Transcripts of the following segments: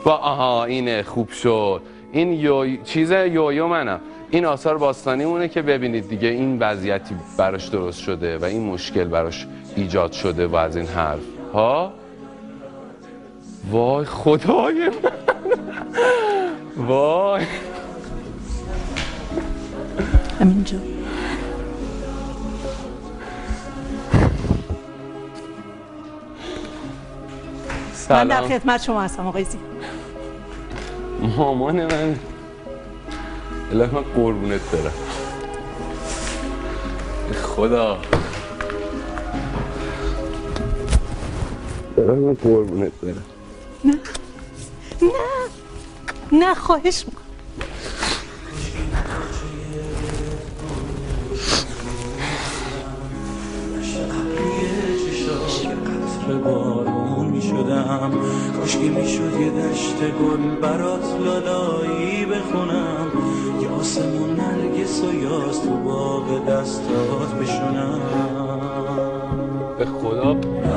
با آها اینه خوب شد. این چیز یویو منم. این آثار باستانی مونه که ببینید دیگه این وضعیتی براش درست شده و این مشکل براش ایجاد شده و از این حرف ها. وای خدای من وای همینجا من در خدمت شما هستم آقای زی. مامان من الهی من قربونت برم خدا الهی من قربونت برم. نه نه نه خواهش میکنم. بارون می شدم کاشکی می شد یه دشت گل برات لالایی بخونم یه آسمون نرگس و یاس تو باغ دستات بشونم به خدا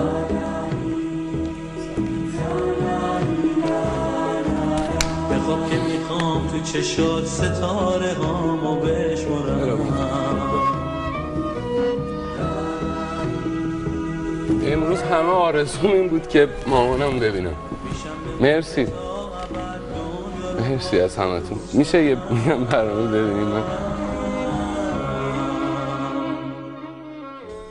بخواب که میخوام تو چشات ستاره هامو بشمارم. امروز همه آرزوم این بود که مامانم ببینم. مرسی از همتون. میشه یه برنامه ببینیم؟ من